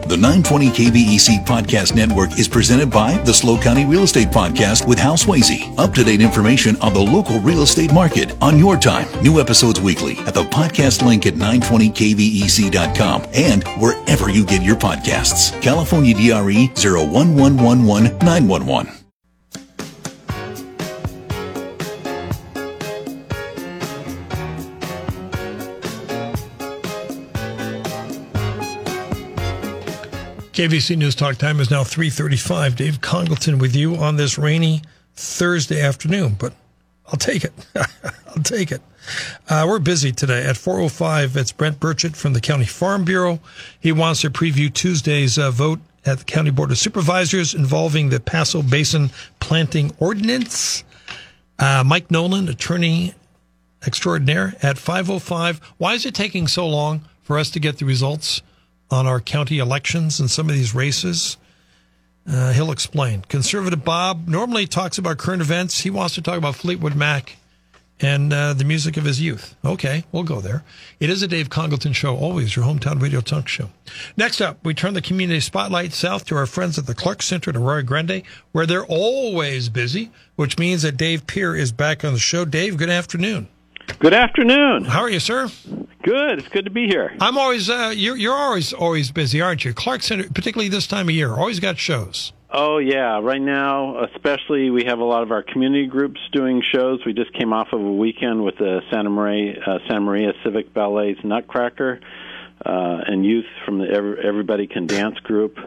The 920 KVEC Podcast Network is presented by the SLO County Real Estate Podcast with Hal Swayze. Up-to-date information on the local real estate market on your time. New episodes weekly at the podcast link at 920kvec.com and wherever you get your podcasts. California DRE 01111 KVC News Talk time is now 3:35. Dave Congleton with you on this rainy Thursday afternoon, but I'll take it. I'll take it. We're busy today. At 4:05, it's Brent Burchett from the County Farm Bureau. He wants to preview Tuesday's vote at the County Board of Supervisors involving the Paso Basin Planting Ordinance. Mike Nolan, attorney extraordinaire, at 5:05. Why is it taking so long for us to get the results on our county elections and some of these races? He'll explain. Conservative Bob normally talks about current events. He wants to talk about Fleetwood Mac and the music of his youth. Okay, we'll go there. It is a Dave Congleton show, always your hometown radio talk show. Next up, we turn the community spotlight south to our friends at the Clark Center in Arroyo Grande, where they're always busy, which means that Dave Peer is back on the show. Dave, good afternoon. Good afternoon. How are you, sir? Good. It's good to be here. I'm always you're always busy, aren't you? Clark Center, particularly this time of year, always got shows. Oh yeah, right now especially we have a lot of our community groups doing shows. We just came off of a weekend with the Santa Maria Civic Ballet's Nutcracker and youth from the Everybody Can Dance group.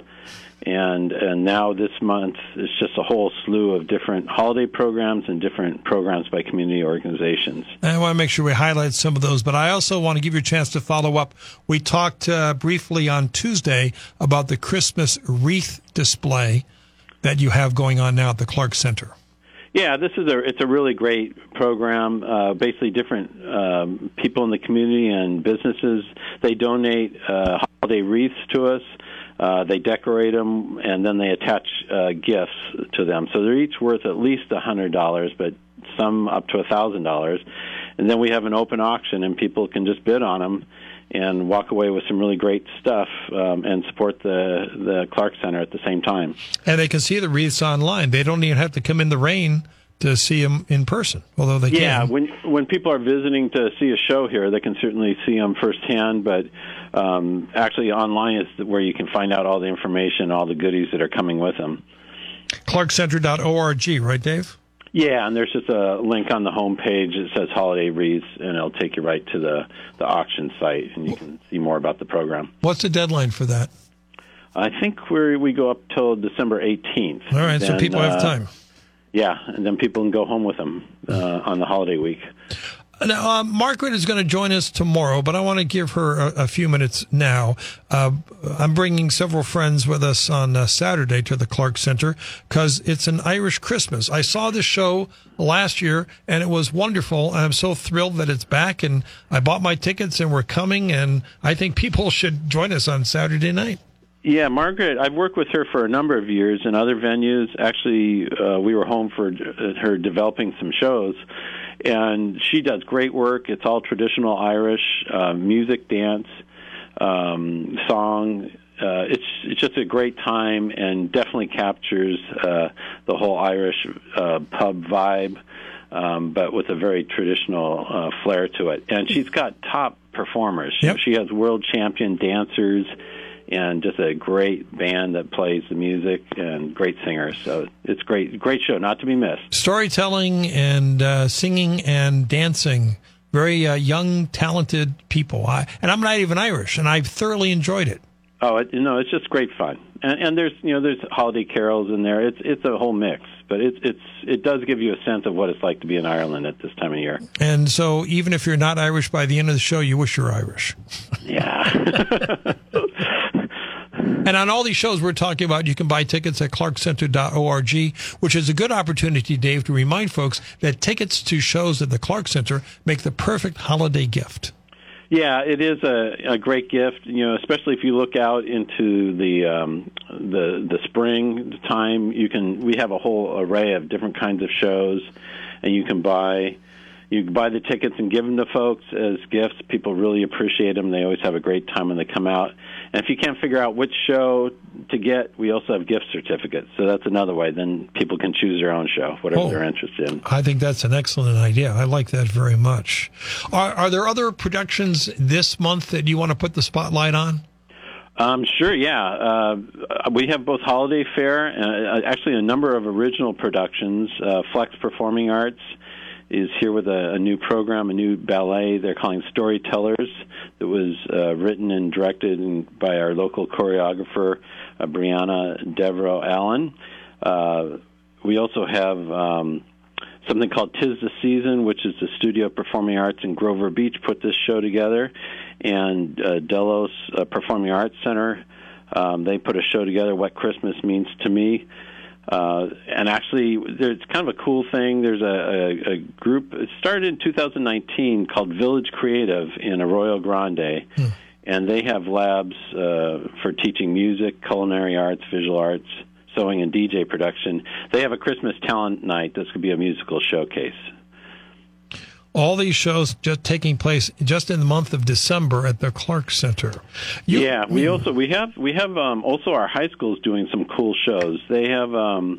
And now this month, it's just a whole slew of different holiday programs and different programs by community organizations. I want to make sure we highlight some of those, but I also want to give you a chance to follow up. We talked briefly on Tuesday about the Christmas wreath display that you have going on now at the Clark Center. Yeah, it's a really great program. Basically, different people in the community and businesses, they donate holiday wreaths to us. They decorate them, and then they attach gifts to them. So they're each worth at least $100, but some up to $1,000. And then we have an open auction, and people can just bid on them and walk away with some really great stuff and support the Clark Center at the same time. And they can see the wreaths online. They don't even have to come in the rain to see them in person, although they can. Yeah, when people are visiting to see a show here, they can certainly see them firsthand, but actually online is where you can find out all the information, all the goodies that are coming with them. clarkcenter.org, right, Dave? Yeah, and there's just a link on the home page that says Holiday Wreaths, and it'll take you right to the auction site, and you can see more about the program. What's the deadline for that? I think we go up till December 18th. All right, so people have time. Yeah, and then people can go home with them on the holiday week. Now, Margaret is going to join us tomorrow, but I want to give her a few minutes now. I'm bringing several friends with us on Saturday to the Clark Center because it's an Irish Christmas. I saw this show last year, and it was wonderful, and I'm so thrilled that it's back, and I bought my tickets, and we're coming, and I think people should join us on Saturday night. Yeah, Margaret, I've worked with her for a number of years in other venues. Actually, we were home for her developing some shows, and she does great work. It's all traditional Irish music, dance, song. It's just a great time and definitely captures the whole Irish pub vibe, but with a very traditional flair to it. And she's got top performers. Yep. She has world champion dancers and just a great band that plays the music and great singers. So it's great show, not to be missed. Storytelling and singing and dancing, very young, talented people. And I'm not even Irish, and I've thoroughly enjoyed it. Oh, it's just great fun. And there's holiday carols in there. It's a whole mix, but it does give you a sense of what it's like to be in Ireland at this time of year. And so even if you're not Irish, by the end of the show, you wish you were Irish. Yeah. And on all these shows we're talking about, you can buy tickets at clarkcenter.org, which is a good opportunity, Dave, to remind folks that tickets to shows at the Clark Center make the perfect holiday gift. Yeah, it is a great gift, especially if you look out into the spring time. We have a whole array of different kinds of shows, and you can buy You can buy the tickets and give them to folks as gifts. People really appreciate them. They always have a great time when they come out. And if you can't figure out which show to get, we also have gift certificates. So that's another way. Then people can choose their own show, whatever they're interested in. I think that's an excellent idea. I like that very much. Are there other productions this month that you want to put the spotlight on? Sure, yeah. We have both Holiday Fair and actually a number of original productions. Flex Performing Arts is here with a new program, a new ballet they're calling Storytellers, that was written and directed by our local choreographer, Brianna Devereaux Allen. We also have something called 'Tis the Season, which is the Studio Performing Arts in Grover Beach put this show together, and Delos Performing Arts Center, they put a show together, What Christmas Means to Me. And actually, it's kind of a cool thing. There's a group, it started in 2019, called Village Creative in Arroyo Grande, and they have labs for teaching music, culinary arts, visual arts, sewing, and DJ production. They have a Christmas talent night that's going to be a musical showcase. All these shows just taking place just in the month of December at the Clark Center. We have also our high schools doing some cool shows. They have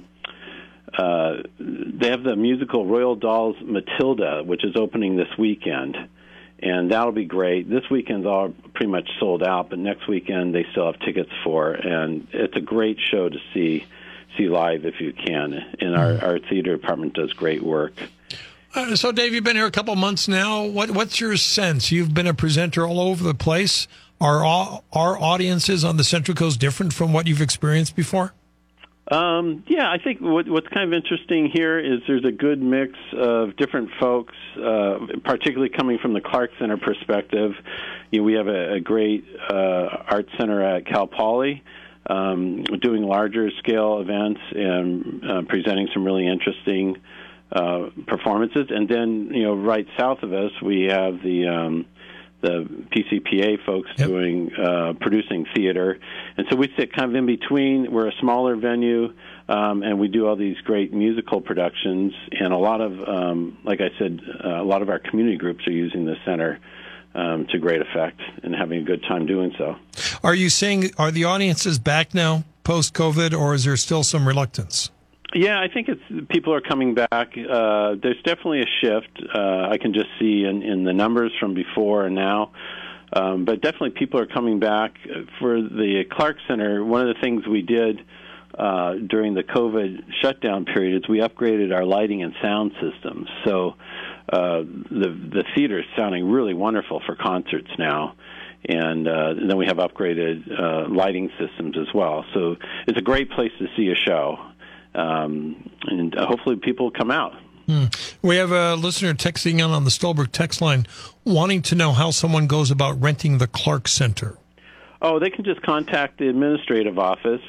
the musical Royal Dahl's Matilda, which is opening this weekend, and that'll be great. This weekend's all pretty much sold out, but next weekend they still have tickets for, and it's a great show to see live if you can. And our theater department does great work. So, Dave, you've been here a couple months now. What's your sense? You've been a presenter all over the place. Are audiences on the Central Coast different from what you've experienced before? I think what's kind of interesting here is there's a good mix of different folks, particularly coming from the Clark Center perspective. We have a great art center at Cal Poly, doing larger scale events and presenting some really interesting performances. And then, right south of us, we have the PCPA folks doing producing theater, and so we sit kind of in between. We're a smaller venue, and we do all these great musical productions, and a lot of, like I said, a lot of our community groups are using the center to great effect and having a good time doing so. Are the audiences back now post-COVID, or is there still some reluctance? Yeah, I think people are coming back. There's definitely a shift. I can just see in the numbers from before and now. But definitely people are coming back. For the Clark Center, one of the things we did during the COVID shutdown period is we upgraded our lighting and sound systems. So the theater is sounding really wonderful for concerts now. And then we have upgraded lighting systems as well. So it's a great place to see a show. And hopefully people come out. We have a listener texting in on the Stolberg text line wanting to know how someone goes about renting the Clark Center. Oh, they can just contact the administrative office.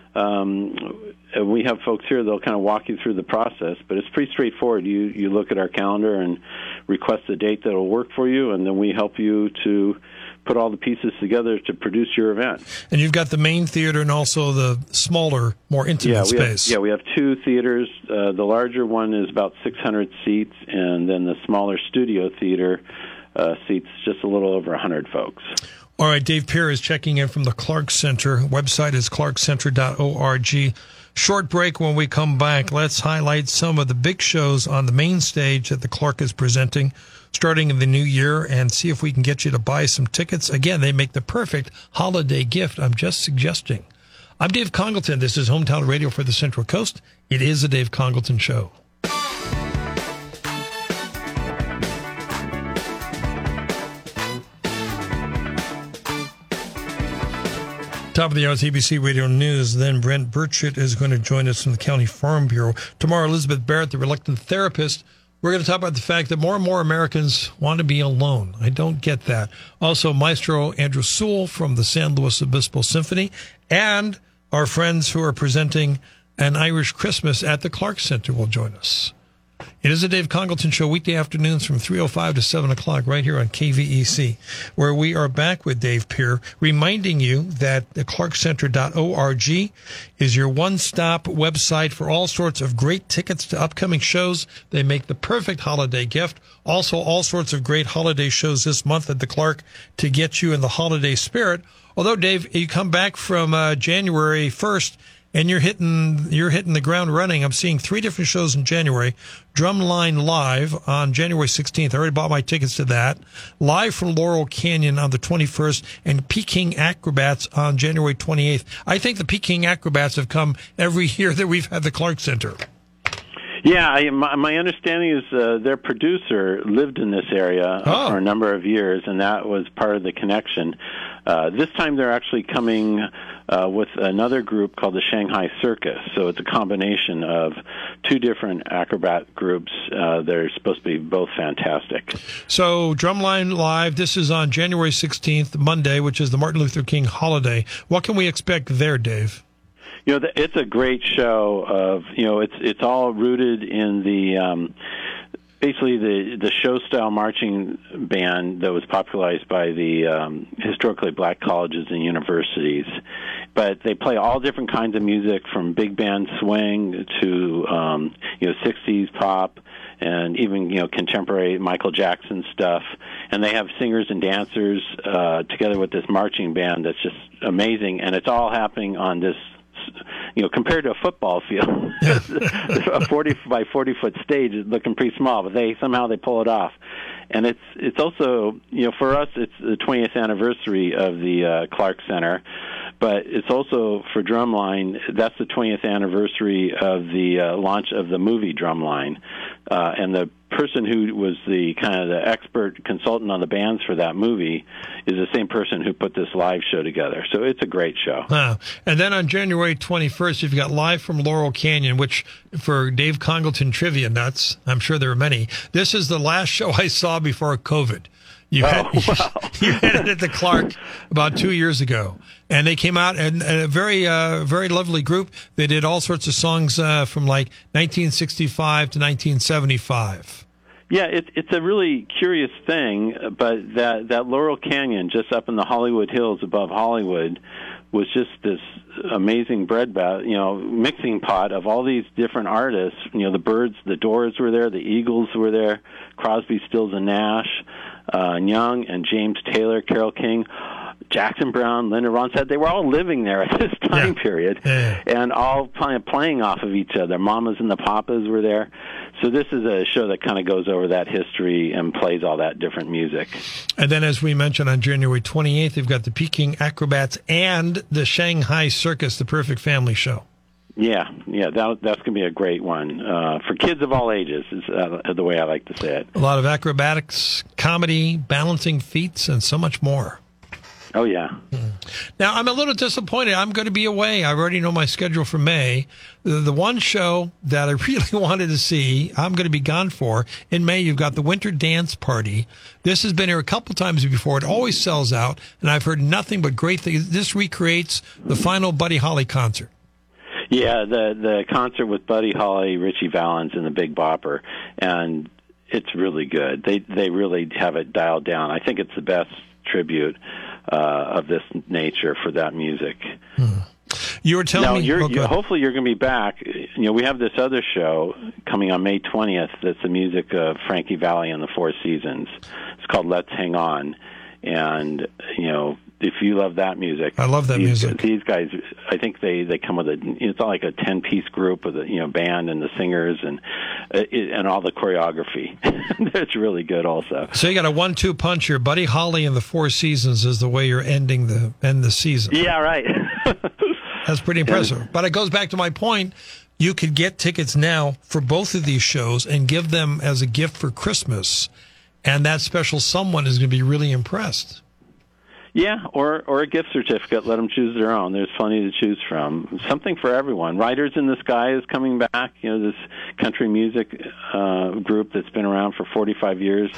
We have folks here, they'll kind of walk you through the process, but it's pretty straightforward. You look at our calendar and request a date that will work for you, and then we help you to put all the pieces together to produce your event. And you've got the main theater and also the smaller, more intimate space. We have two theaters. The larger one is about 600 seats, and then the smaller studio theater seats just a little over 100 folks. All right, Dave Peer is checking in from the Clark Center. Website is clarkcenter.org. Short break. When we come back, let's highlight some of the big shows on the main stage that the Clark is presenting starting in the new year and see if we can get you to buy some tickets. Again, they make the perfect holiday gift. I'm just suggesting. I'm Dave Congleton. This is Hometown Radio for the Central Coast. It is the Dave Congleton Show. Top of the hour, ABC Radio News. Then Brent Burchett is going to join us from the County Farm Bureau. Tomorrow, Elizabeth Barrett, the reluctant therapist. We're going to talk about the fact that more and more Americans want to be alone. I don't get that. Also, Maestro Andrew Sewell from the San Luis Obispo Symphony and our friends who are presenting an Irish Christmas at the Clark Center will join us. It is a Dave Congleton Show, weekday afternoons from 3:05 to 7 o'clock right here on KVEC, where we are back with Dave Peer, reminding you that the clarkcenter.org is your one-stop website for all sorts of great tickets to upcoming shows. They make the perfect holiday gift. Also, all sorts of great holiday shows this month at the Clark to get you in the holiday spirit. Although, Dave, you come back from January 1st, and you're hitting the ground running. I'm seeing 3 different shows in January. Drumline Live on January 16th. I already bought my tickets to that. Live from Laurel Canyon on the 21st, and Peking Acrobats on January 28th. I think the Peking Acrobats have come every year that we've had the Clark Center. Yeah, my understanding is their producer lived in this area for a number of years, and that was part of the connection. This time they're actually coming with another group called the Shanghai Circus. So it's a combination of 2 different acrobat groups. They're supposed to be both fantastic. So Drumline Live, this is on January 16th, Monday, which is the Martin Luther King holiday. What can we expect there, Dave? You know, it's a great show of, it's all rooted in the basically the show style marching band that was popularized by the historically black colleges and universities. But they play all different kinds of music, from big band swing to 60s pop, and even contemporary Michael Jackson stuff. And they have singers and dancers together with this marching band that's just amazing, and it's all happening on this, compared to a football field, a 40 by 40 foot stage is looking pretty small, but they pull it off. And it's also, for us, it's the 20th anniversary of the Clark Center, but it's also for Drumline, that's the 20th anniversary of the launch of the movie Drumline. And the person who was the kind of the expert consultant on the bands for that movie is the same person who put this live show together. So it's a great show. Wow. And then on January 21st, you've got Live from Laurel Canyon, which for Dave Congleton trivia nuts, I'm sure there are many. This is the last show I saw before COVID. You had it at the Clark about 2 years ago, and they came out, and a very lovely group. They did all sorts of songs from like 1965 to 1975. Yeah, it's a really curious thing, but that Laurel Canyon, just up in the Hollywood Hills above Hollywood, was just this amazing mixing pot of all these different artists. The Byrds, the Doors were there, the Eagles were there, Crosby, Stills and Nash, Young and James Taylor, Carole King, Jackson Browne, Linda Ronstadt. They were all living there at this time period, and all playing off of each other. Mamas and the Papas were there. So this is a show that kind of goes over that history and plays all that different music. And then, as we mentioned, on January 28th, you've got the Peking Acrobats and the Shanghai Circus, the perfect family show. Yeah, that's going to be a great one for kids of all ages, is the way I like to say it. A lot of acrobatics, comedy, balancing feats, and so much more. Oh, yeah. Now, I'm a little disappointed. I'm going to be away. I already know my schedule for May. The one show that I really wanted to see, I'm going to be gone for. In May, you've got the Winter Dance Party. This has been here a couple times before. It always sells out, and I've heard nothing but great things. This recreates the final Buddy Holly concert. Yeah, the concert with Buddy Holly, Richie Valens, and the Big Bopper, and it's really good. They really have it dialed down. I think it's the best tribute of this nature for that music. You were telling me... hopefully you're going to be back. We have this other show coming on May 20th that's the music of Frankie Valli and the Four Seasons. It's called Let's Hang On. And, if you love that music... I love that music. These guys, I think they come with it's all like a 10-piece group with a band and the singers and all the choreography. It's really good also. So you got a 1-2 punch here. Buddy Holly and the Four Seasons is the way you're end the season. Yeah, right. That's pretty impressive. But it goes back to my point. You could get tickets now for both of these shows and give them as a gift for Christmas, and that special someone is going to be really impressed. Yeah, or a gift certificate. Let them choose their own. There's plenty to choose from. Something for everyone. Riders in the Sky is coming back. This country music group that's been around for 45 years.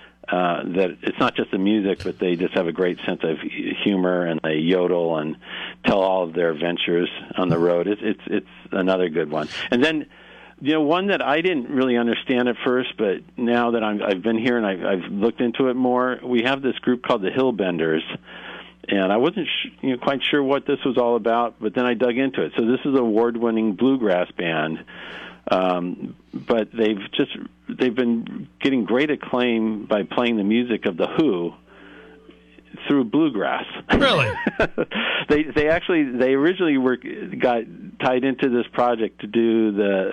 That it's not just the music, but they just have a great sense of humor, and they yodel and tell all of their adventures on the road. It's another good one. And then One that I didn't really understand at first, but now that I've been here and I've looked into it more, we have this group called the Hillbenders, and I wasn't quite sure what this was all about, but then I dug into it. So this is an award-winning bluegrass band, but they've been getting great acclaim by playing the music of the Who through bluegrass. Really? they originally got tied into this project to do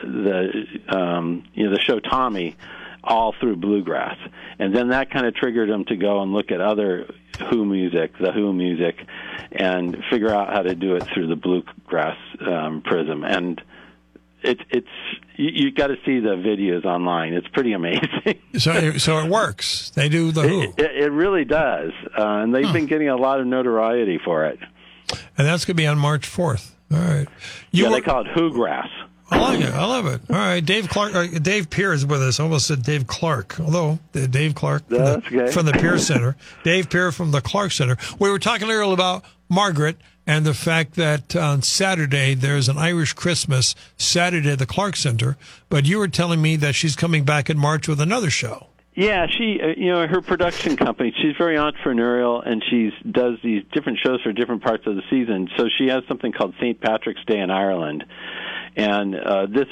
the show Tommy all through bluegrass, and then that kind of triggered them to go and look at other the Who music, and figure out how to do it through the bluegrass prism. And it's you got to see the videos online. It's pretty amazing. So it works. They do the Who. It really does, and they've been getting a lot of notoriety for it. And that's going to be on March 4th. All right. They call it Who Grass. I like it. I love it. All right. Dave Peer is with us. I almost said Dave Clark, although Dave Clark from the Peer Center. Dave Peer from the Clark Center. We were talking earlier about Margaret and the fact that on Saturday there's an Irish Christmas Saturday at the Clark Center, but you were telling me that she's coming back in March with another show. Yeah, she, her production company, she's very entrepreneurial, and she does these different shows for different parts of the season. So she has something called St. Patrick's Day in Ireland. And this...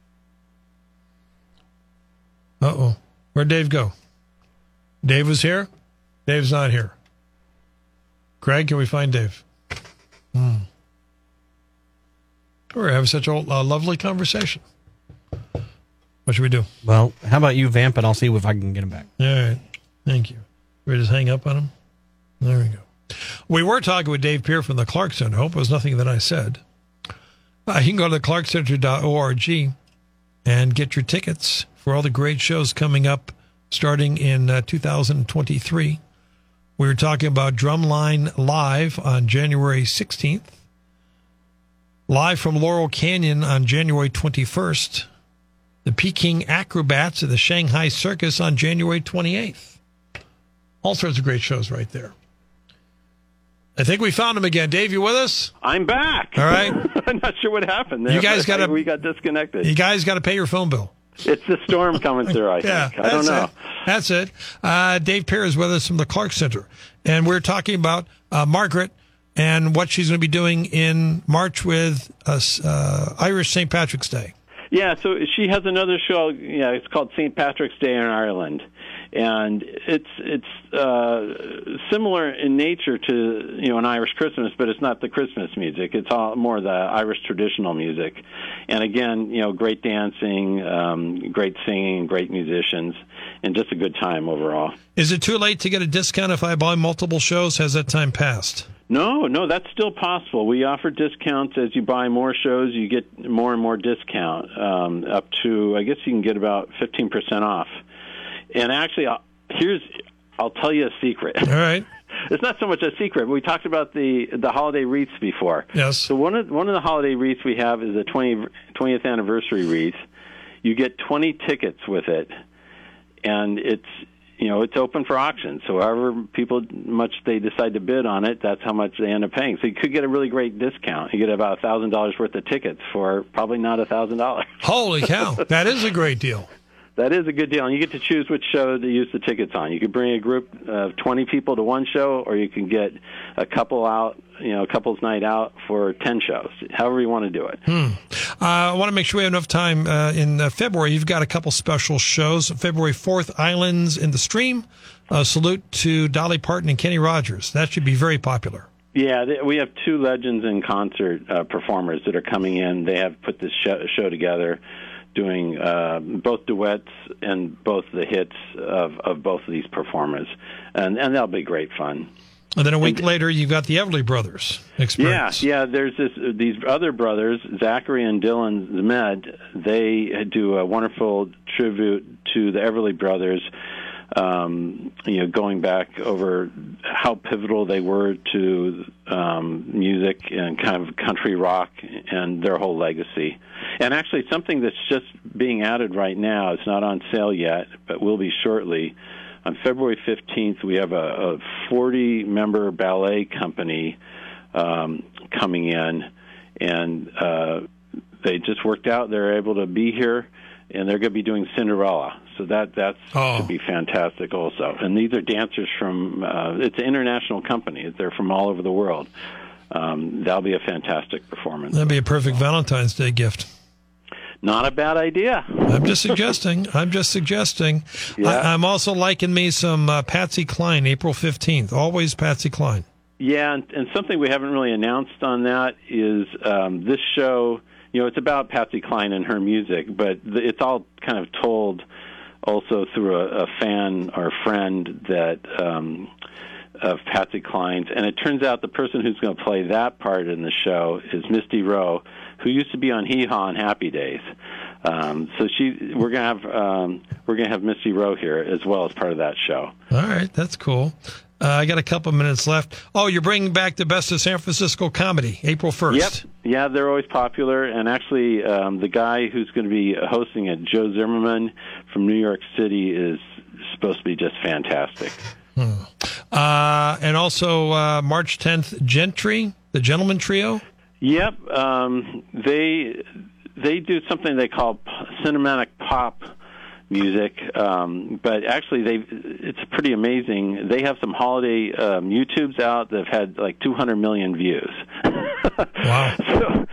Uh-oh. Where'd Dave go? Dave was here? Dave's not here. Greg, can we find Dave? We're having such a lovely conversation. What should we do? Well, how about you vamp, and I'll see if I can get him back. All right. Thank you. We just hang up on him? There we go. We were talking with Dave Peer from the Clark Center. Hope it was nothing that I said. You can go to clarkcenter.org and get your tickets for all the great shows coming up starting in 2023. We were talking about Drumline Live on January 16th, Live from Laurel Canyon on January 21st, the Peking Acrobats at the Shanghai Circus on January 28th. All sorts of great shows right there. I think we found him again. Dave, you with us? I'm back. All right. I'm not sure what happened there. We got disconnected. You guys got to pay your phone bill. It's the storm coming through, I think. I don't know. That's it. Dave Peer is with us from the Clark Center. And we're talking about Margaret and what she's going to be doing in March with Irish St. Patrick's Day. Yeah, so she has another show. Yeah, it's called St. Patrick's Day in Ireland. And it's similar in nature to an Irish Christmas, but it's not the Christmas music. It's all more the Irish traditional music, and again, great dancing, great singing, great musicians, and just a good time overall. Is it too late to get a discount if I buy multiple shows? Has that time passed? No, that's still possible. We offer discounts as you buy more shows. You get more and more discount, up to, I guess you can get about 15% off. And actually, I'll tell you a secret. All right. It's not so much a secret. We talked about the holiday wreaths before. Yes. So one of the holiday wreaths we have is the 20th anniversary wreath. You get 20 tickets with it, and it's open for auction. So however much they decide to bid on it, that's how much they end up paying. So you could get a really great discount. You get about $1,000 worth of tickets for probably not $1,000. Holy cow! That is a great deal. That is a good deal, and you get to choose which show to use the tickets on. You could bring a group of 20 people to one show, or you can get a couple out, couple's night out for 10 shows, however you want to do it. I want to make sure we have enough time in February. You've got a couple special shows. February 4th, Islands in the Stream. Salute to Dolly Parton and Kenny Rogers. That should be very popular. Yeah, we have two legends in concert performers that are coming in. They have put this show together, doing both duets and both the hits of both of these performers. And that'll be great fun. And then a week later, you've got the Everly Brothers experience. Yeah, there's these other brothers, Zachary and Dylan Zmed. They do a wonderful tribute to the Everly Brothers, going back over how pivotal they were to music and kind of country rock and their whole legacy. And actually, something that's just being added right now, it's not on sale yet, but will be shortly. On February 15th, we have a 40-member ballet company coming in, and they just worked out. They're able to be here, and they're going to be doing Cinderella. So that's should be fantastic also. And these are dancers from, it's an international company. They're from all over the world. That'll be a fantastic performance. That'd be a perfect Valentine's Day gift. Not a bad idea. I'm just suggesting. Yeah. I'm also liking me some Patsy Cline, April 15th. Always Patsy Cline. Yeah, and something we haven't really announced on that is this show, it's about Patsy Cline and her music, but it's all kind of told also through a fan or friend that of Patsy Cline's. And it turns out the person who's going to play that part in the show is Misty Rowe, who used to be on Hee Haw and Happy Days. So we're gonna have Misty Rowe here as well as part of that show. All right, that's cool. I got a couple minutes left. Oh, you're bringing back the Best of San Francisco Comedy, April 1st. Yep. Yeah, they're always popular. And actually, the guy who's going to be hosting it, Joe Zimmerman from New York City, is supposed to be just fantastic. And also March 10th, Gentry, the Gentleman Trio. Yep. They do something they call cinematic pop music, but actually it's pretty amazing. They have some holiday YouTubes out that have had like 200 million views. Wow. So,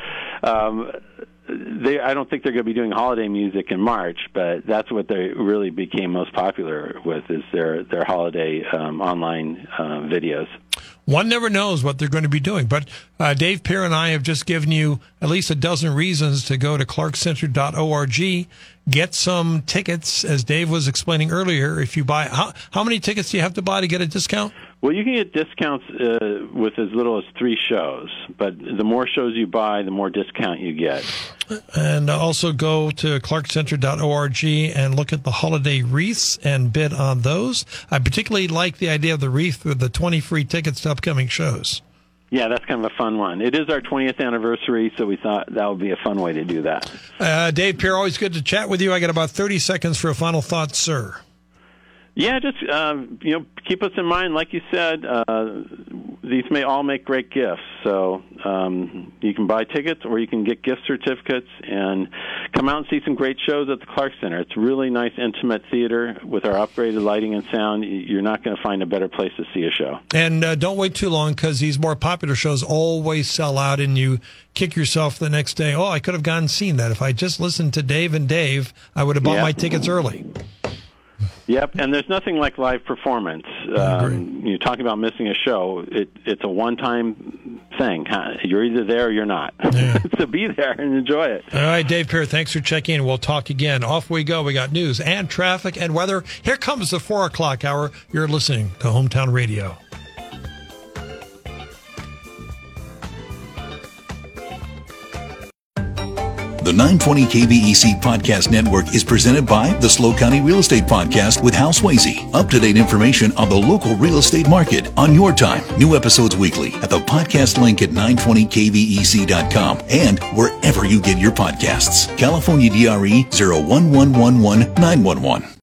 I don't think they're going to be doing holiday music in March, but that's what they really became most popular with, is their holiday online videos. One never knows what they're going to be doing, but Dave Peer and I have just given you at least a dozen reasons to go to clarkcenter.org, get some tickets, as Dave was explaining earlier. If you buy, how many tickets do you have to buy to get a discount? Well, you can get discounts with as little as 3 shows, but the more shows you buy, the more discount you get. And also go to clarkcenter.org and look at the holiday wreaths and bid on those. I particularly like the idea of the wreath with the 20 free tickets to upcoming shows. Yeah, that's kind of a fun one. It is our 20th anniversary, so we thought that would be a fun way to do that. Dave Peer, always good to chat with you. I got about 30 seconds for a final thought, sir. Yeah, just keep us in mind. Like you said, these may all make great gifts. So you can buy tickets, or you can get gift certificates, and come out and see some great shows at the Clark Center. It's really nice, intimate theater with our upgraded lighting and sound. You're not going to find a better place to see a show. And don't wait too long, because these more popular shows always sell out, and you kick yourself the next day. Oh, I could have gone and seen that. If I just listened to Dave and Dave, I would have bought my tickets early. Yep, and there's nothing like live performance. You're talking about missing a show. It's a one-time thing. You're either there or you're not. Yeah. So be there and enjoy it. All right, Dave Peer, thanks for checking in. We'll talk again. Off we go. We got news and traffic and weather. Here comes the 4 o'clock hour. You're listening to Hometown Radio. The 920 KVEC Podcast Network is presented by the SLO County Real Estate Podcast with Hal Swayze. Up-to-date information on the local real estate market on your time. New episodes weekly at the podcast link at 920kvec.com and wherever you get your podcasts. California DRE 01111 911.